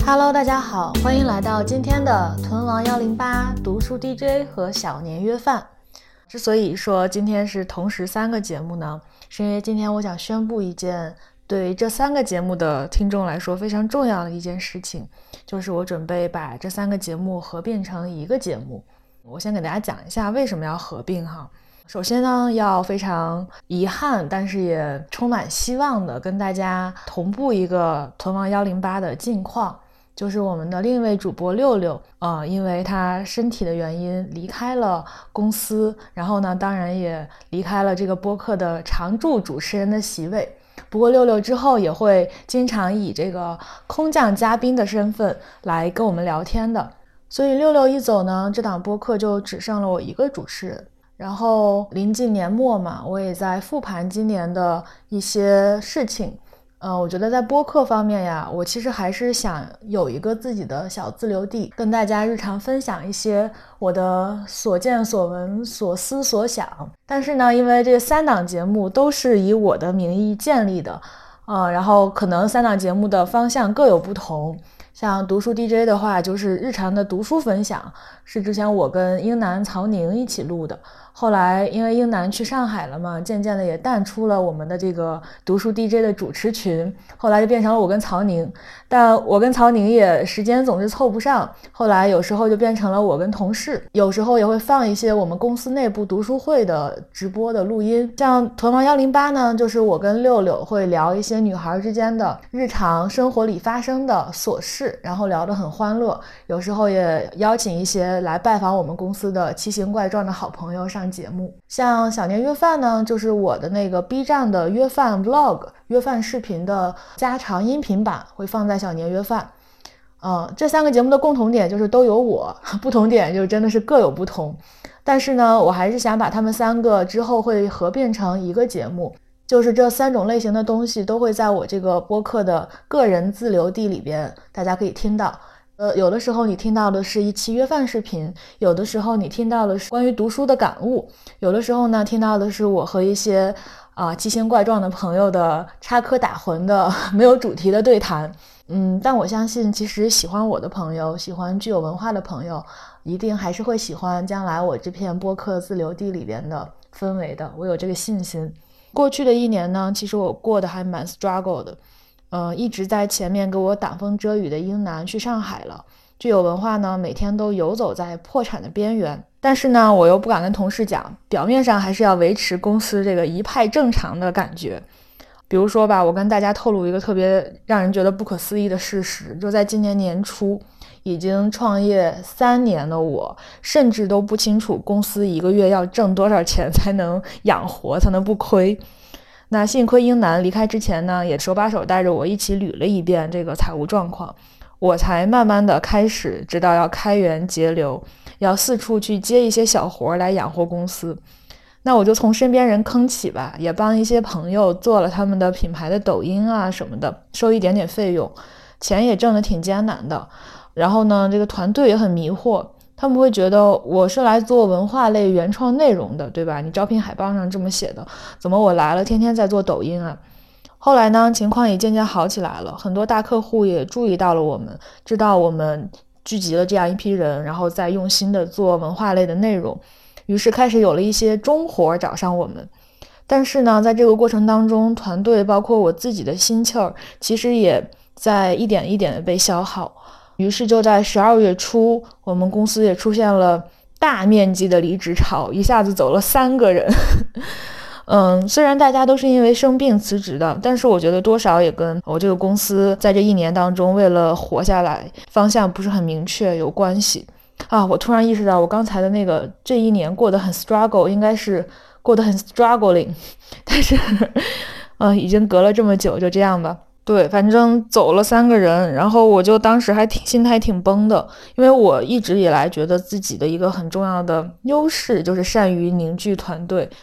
Hello， 大家好，欢迎来到今天的屯王108读书 DJ 和小年约饭。之所以说今天是同时3个节目呢，是因为今天我想宣布一件对这3个节目的听众来说非常重要的一件事情，就是我准备把这3个节目合并成一个节目。我先给大家讲一下为什么要合并哈。首先呢，要非常遗憾，但是也充满希望的跟大家同步一个屯王108的近况，就是我们的另一位主播六六，因为他身体的原因离开了公司，然后呢，当然也离开了这个播客的常驻主持人的席位。不过六六之后也会经常以这个空降嘉宾的身份来跟我们聊天的，所以六六一走呢，这档播客就只剩了我一个主持人。然后临近年末嘛，我也在复盘今年的一些事情。我觉得在播客方面呀，我其实还是想有一个自己的小自留地，跟大家日常分享一些我的所见所闻、所思所想。但是呢，因为这3档节目都是以我的名义建立的，然后可能3档节目的方向各有不同。像读书 DJ 的话，就是日常的读书分享，是之前我跟英男、曹宁一起录的。后来因为英男去上海了嘛，渐渐的也淡出了我们的这个读书 DJ 的主持群，后来就变成了我跟曹宁。但我跟曹宁也时间总是凑不上，后来有时候就变成了我跟同事，有时候也会放一些我们公司内部读书会的直播的录音。像屯王108呢，就是我跟六六会聊一些女孩之间的日常生活里发生的琐事，然后聊得很欢乐，有时候也邀请一些来拜访我们公司的奇形怪状的好朋友上节目。像小年约饭呢，就是我的那个 B 站的约饭 vlog 约饭视频的加长音频版会放在小年约饭。这3个节目的共同点就是都有我，不同点就真的是各有不同。但是呢，我还是想把他们3个之后会合并成一个节目，就是这3种类型的东西都会在我这个播客的个人自留地里边，大家可以听到。有的时候你听到的是一期约饭视频，有的时候你听到的是关于读书的感悟，有的时候呢听到的是我和一些奇形怪状的朋友的插科打诨的没有主题的对谈。但我相信其实喜欢我的朋友，喜欢具有文化的朋友，一定还是会喜欢将来我这片播客自留地里边的氛围的，我有这个信心。过去的1年呢，其实我过得还蛮 struggle 的。一直在前面给我挡风遮雨的英男去上海了，具有文化呢每天都游走在破产的边缘，但是呢我又不敢跟同事讲，表面上还是要维持公司这个一派正常的感觉。比如说吧，我跟大家透露一个特别让人觉得不可思议的事实，就在今年年初，已经创业3年的我，甚至都不清楚公司1个月要挣多少钱才能养活，才能不亏。那幸亏英男离开之前呢，也手把手带着我一起捋了一遍这个财务状况，我才慢慢的开始知道要开源节流，要四处去接一些小活来养活公司。那我就从身边人坑起吧，也帮一些朋友做了他们的品牌的抖音啊什么的，收一点点费用，钱也挣得挺艰难的。然后呢，这个团队也很迷惑，他们会觉得我是来做文化类原创内容的，对吧？你招聘海报上这么写的，怎么我来了天天在做抖音啊？后来呢，情况也渐渐好起来了，很多大客户也注意到了我们，知道我们聚集了这样一批人，然后再用心的做文化类的内容，于是开始有了一些中活找上我们。但是呢，在这个过程当中，团队包括我自己的心气儿，其实也在一点一点的被消耗。于是就在12月初，我们公司也出现了大面积的离职潮，一下子走了3个人。虽然大家都是因为生病辞职的，但是我觉得多少也跟我这个公司在这1年当中为了活下来，方向不是很明确有关系。我突然意识到我刚才的那个这1年过得很 struggle， 应该是过得很 struggling， 但是已经隔了这么久，就这样吧。对，反正走了3个人，然后我就当时还心态挺崩的，因为我一直以来觉得自己的一个很重要的优势就是善于凝聚团队。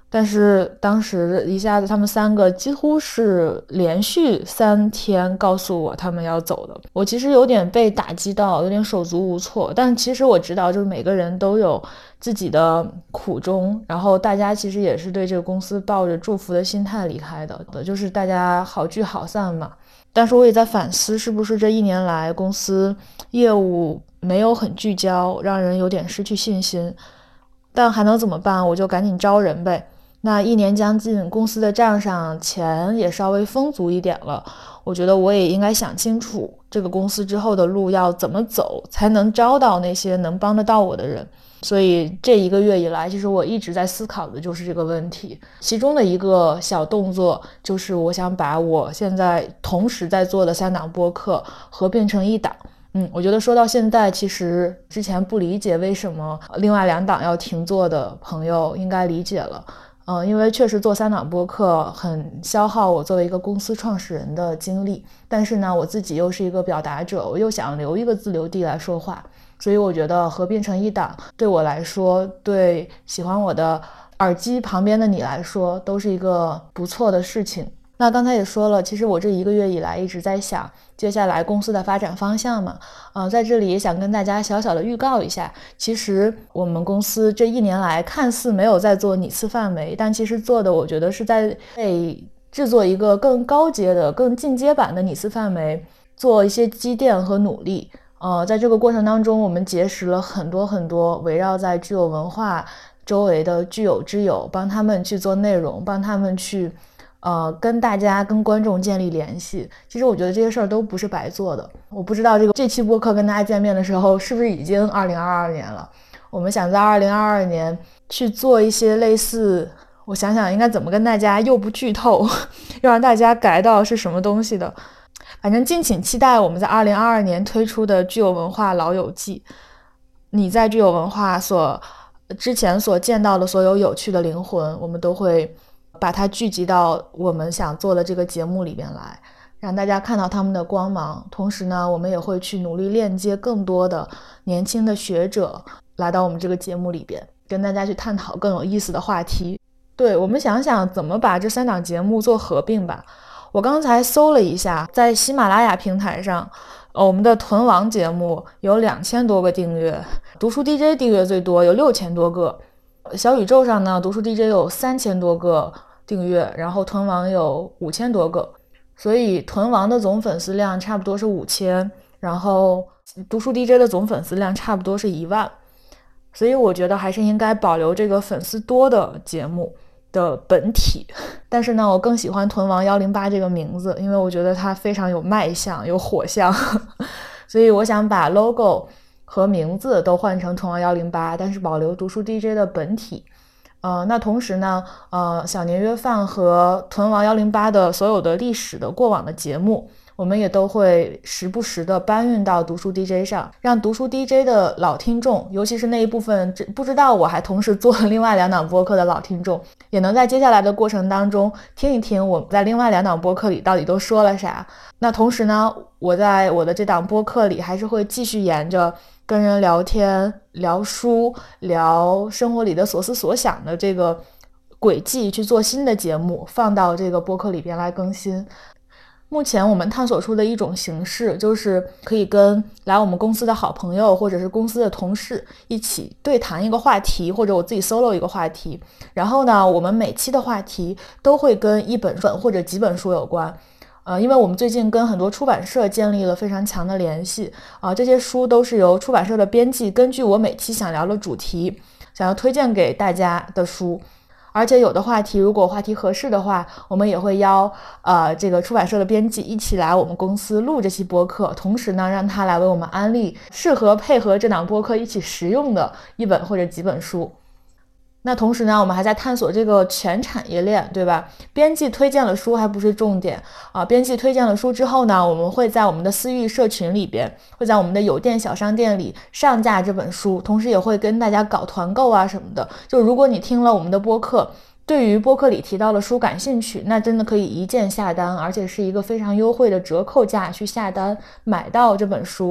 但是当时一下子他们3个几乎是连续3天告诉我他们要走的，我其实有点被打击到，有点手足无措。但其实我知道就是每个人都有自己的苦衷，然后大家其实也是对这个公司抱着祝福的心态离开的，就是大家好聚好散嘛。但是我也在反思，是不是这1年来公司业务没有很聚焦，让人有点失去信心。但还能怎么办，我就赶紧招人呗。那1年将近，公司的账上钱也稍微丰足一点了，我觉得我也应该想清楚这个公司之后的路要怎么走，才能招到那些能帮得到我的人。所以这1个月以来，其实我一直在思考的就是这个问题。其中的一个小动作就是我想把我现在同时在做的3档播客合并成1档。我觉得说到现在，其实之前不理解为什么另外2档要停做的朋友应该理解了。因为确实做3档播客很消耗我作为一个公司创始人的精力，但是呢，我自己又是一个表达者，我又想留一个自留地来说话，所以我觉得合并成1档对我来说，对喜欢我的耳机旁边的你来说，都是一个不错的事情。那刚才也说了，其实我这1个月以来一直在想接下来公司的发展方向嘛，在这里也想跟大家小小的预告一下，其实我们公司这1年来看似没有在做拟次范围，但其实做的我觉得是在为制作一个更高阶的、更进阶版的拟次范围做一些积淀和努力。在这个过程当中，我们结识了很多围绕在具有文化周围的具有之友，帮他们去做内容，帮他们去跟大家跟观众建立联系。其实我觉得这些事儿都不是白做的。我不知道这期播客跟大家见面的时候是不是已经2022年了。我们想在2022年去做一些类似，我想想应该怎么跟大家又不剧透又让大家改到是什么东西的。反正敬请期待我们在2022年推出的具有文化老友记。你在具有文化之前所见到的所有有趣的灵魂，我们都会把它聚集到我们想做的这个节目里边来，让大家看到他们的光芒。同时呢，我们也会去努力链接更多的年轻的学者来到我们这个节目里边，跟大家去探讨更有意思的话题。对，我们想想怎么把这3档节目做合并吧。我刚才搜了一下，在喜马拉雅平台上，我们的屯王节目有2000多个订阅，读书 DJ 订阅最多，有6000多个。小宇宙上呢，读书 DJ 有3000多个订阅，然后屯王有5000多个，所以屯王的总粉丝量差不多是5000，然后读书 DJ 的总粉丝量差不多是1万。所以我觉得还是应该保留这个粉丝多的节目的本体。但是呢，我更喜欢屯王108这个名字，因为我觉得它非常有卖相，有火象所以我想把 logo 和名字都换成屯王108，但是保留读书 DJ 的本体。那同时呢，小年约饭和屯王108的所有的历史的过往的节目，我们也都会时不时的搬运到读书 DJ 上，让读书 DJ 的老听众，尤其是那一部分不知道我还同时做了另外2档播客的老听众，也能在接下来的过程当中听一听我在另外2档播客里到底都说了啥。那同时呢，我在我的这档播客里还是会继续沿着跟人聊天、聊书、聊生活里的所思所想的这个轨迹去做新的节目，放到这个播客里边来更新。目前我们探索出的一种形式，就是可以跟来我们公司的好朋友或者是公司的同事一起对谈一个话题，或者我自己 solo 一个话题，然后呢，我们每期的话题都会跟一本或者几本书有关。因为我们最近跟很多出版社建立了非常强的联系这些书都是由出版社的编辑根据我每期想聊的主题想要推荐给大家的书，而且有的话题如果话题合适的话，我们也会邀这个出版社的编辑一起来我们公司录这期播客，同时呢让他来为我们安利适合配合这档播客一起实用的一本或者几本书。那同时呢，我们还在探索这个全产业链，对吧？编辑推荐了书还不是重点编辑推荐了书之后呢，我们会在我们的私域社群里边，会在我们的有店小商店里上架这本书，同时也会跟大家搞团购什么的。就如果你听了我们的播客，对于播客里提到的书感兴趣，那真的可以一键下单，而且是一个非常优惠的折扣价去下单买到这本书。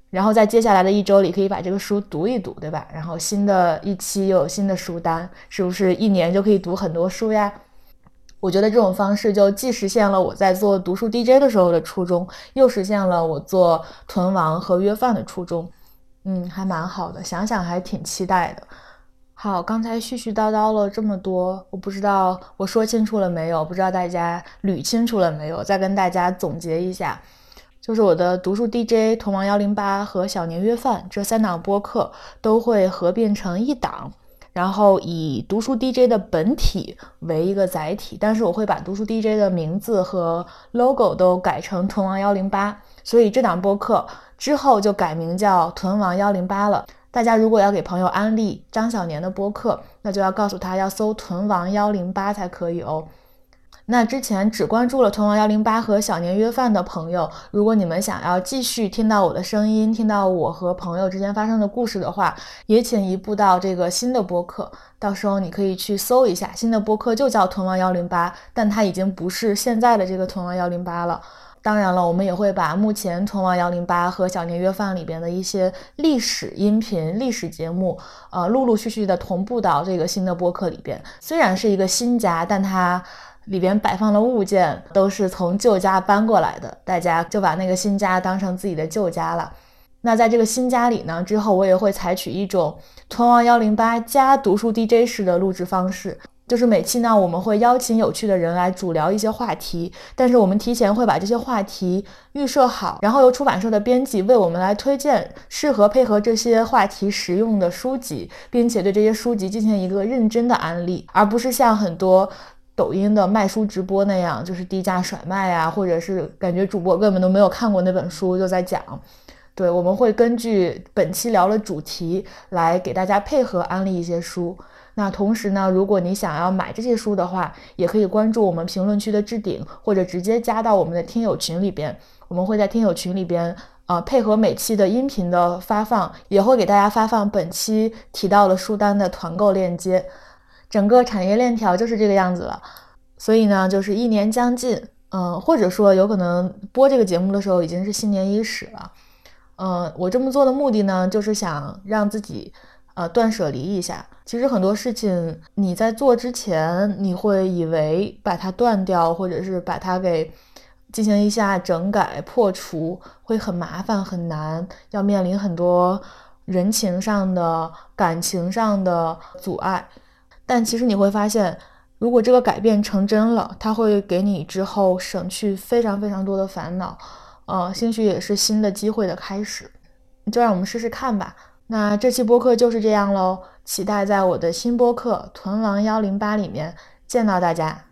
然后在接下来的一周里可以把这个书读一读，对吧？然后新的一期又有新的书单，是不是一年就可以读很多书呀？我觉得这种方式就既实现了我在做读书 DJ 的时候的初衷，又实现了我做囤王和约饭的初衷。还蛮好的，想想还挺期待的。好，刚才絮絮叨叨了这么多，我不知道我说清楚了没有，不知道大家捋清楚了没有，再跟大家总结一下。就是我的读书 DJ 囤王108和小年约饭这3档播客都会合并成一档，然后以读书 DJ 的本体为一个载体，但是我会把读书 DJ 的名字和 logo 都改成囤王108，所以这档播客之后就改名叫囤王108了。大家如果要给朋友安利张小年的播客，那就要告诉他要搜囤王108才可以哦。那之前只关注了囤王108和小年约饭的朋友，如果你们想要继续听到我的声音，听到我和朋友之间发生的故事的话，也请移步到这个新的播客，到时候你可以去搜一下，新的播客就叫囤王108，但它已经不是现在的这个囤王108了。当然了，我们也会把目前囤王108和小年约饭里边的一些历史音频、历史节目，陆陆续续的同步到这个新的播客里边。虽然是一个新家，但它里边摆放的物件都是从旧家搬过来的，大家就把那个新家当成自己的旧家了。那在这个新家里呢，之后我也会采取一种囤王108加读书 DJ 式的录制方式，就是每期呢我们会邀请有趣的人来主聊一些话题，但是我们提前会把这些话题预设好，然后由出版社的编辑为我们来推荐适合配合这些话题实用的书籍，并且对这些书籍进行一个认真的安利，而不是像很多抖音的卖书直播那样，就是低价甩卖啊，或者是感觉主播根本都没有看过那本书就在讲。对，我们会根据本期聊的主题来给大家配合安利一些书。那同时呢，如果你想要买这些书的话，也可以关注我们评论区的置顶，或者直接加到我们的听友群里边。我们会在听友群里边配合每期的音频的发放，也会给大家发放本期提到的书单的团购链接。整个产业链条就是这个样子了。所以呢，就是一年将近，或者说有可能播这个节目的时候已经是新年伊始了。我这么做的目的呢，就是想让自己断舍离一下。其实很多事情你在做之前，你会以为把它断掉，或者是把它给进行一下整改破除会很麻烦很难，要面临很多人情上的感情上的阻碍。但其实你会发现，如果这个改变成真了，它会给你之后省去非常非常多的烦恼，兴许也是新的机会的开始。就让我们试试看吧。那这期播客就是这样咯，期待在我的新播客囤王108里面见到大家。